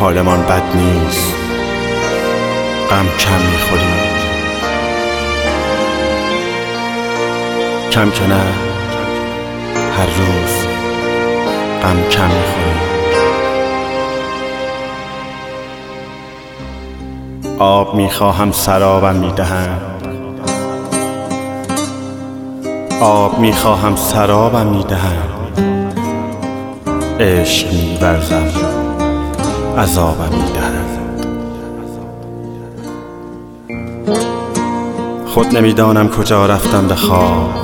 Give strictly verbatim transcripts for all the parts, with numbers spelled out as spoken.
حالمان بد نیست، غم کم میخوریم. کم که نه، هر روز غم کم میخوریم. آب میخواهم سرابم میدهند، آب میخواهم سرابم میدهند. عشق میورزم عذابم میدهند. خود نمیدانم کجا رفتم به خواب،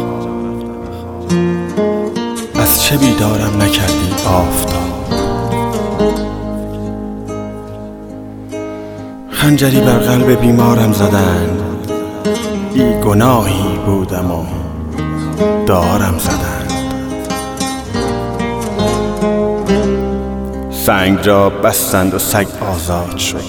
از چه بیدارم نکردی آفتاب. خنجری بر قلب بیمارم زدند، بی گناهی بودم و دارم زدند. سنگ را بستند و سگ آزاد شد،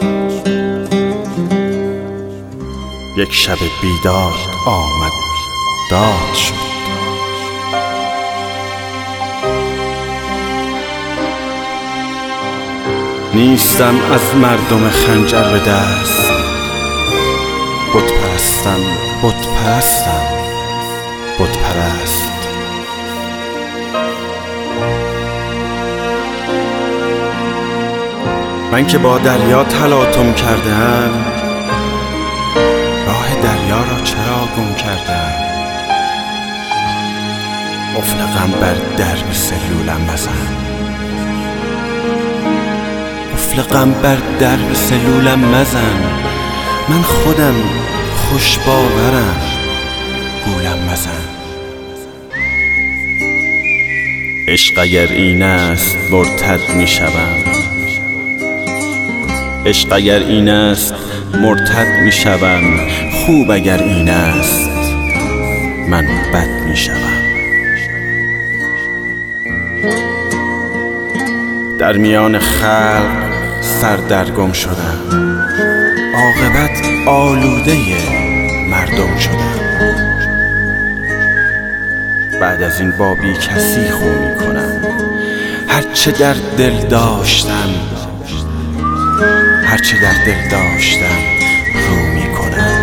یک شب بیداد آمد داد شد. نیستم از مردم خنجر به دست، بت پرستم بت پرستم بت پرست. من که با دریا تلاطم کردم، راه دریا را چرا گم کردم؟ قفل غم بر درب سلولم مزن، قفل غم بر درب سلولم مزن. من خودم خوش باورم، گولم مزن. عشق اگر این است مرتد می شوم، عشق اگر این است مرتد می شوم. خوب اگر این است من بد می شوم. در میان خلق سردرگم شدم، عاقبت آلوده مردم شدم. بعد از این با بی کسی خو می کنم، هرچه در دل داشتم هرچه در دل داشتم رو می کنم.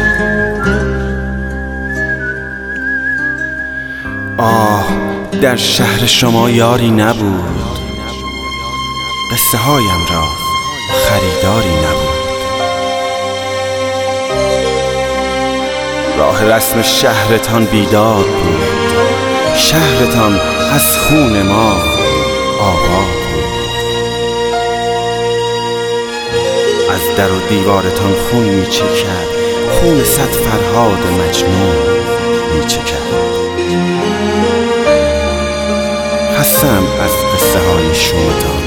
آه در شهر شما یاری نبود، قصه هایم را خریداری نبود. راه رسم شهرتان بیداد بود، شهرتان از خون ما آباد بود. از در و دیوارتان خون می چکد، خون صد فرهاد مجنون می چکد. خستم از قصه های شومتان،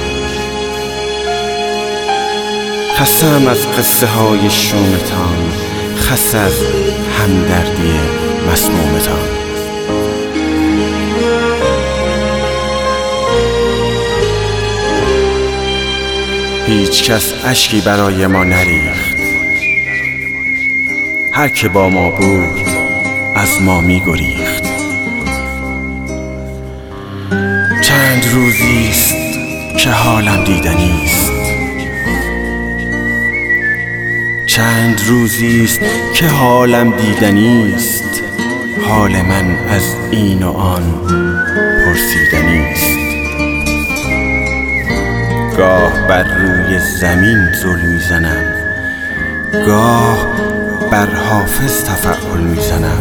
خستم از قصه های شومتان، خسته از همدردی مسمومتان. هیچ کس اشکی برای ما نریخت، هر که با ما بود از ما می گریخت. چند روزی است که حالم دیدنی است، چند روزی است که حالم دیدنی است. حال من از این و آن پرسیدنی است. گاه بر روی زمین زل میزنم، گاه بر حافظ تفعل میزنم.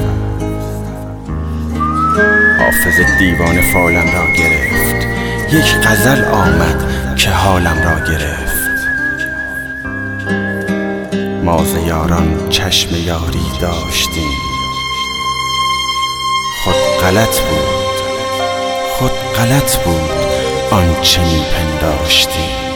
حافظ دیوان فالم را گرفت، یک غزل آمد که حالم را گرفت. ما ز یاران چشم یاری داشتیم، خود غلط بود خود غلط بود آنچه میپنداشتیم.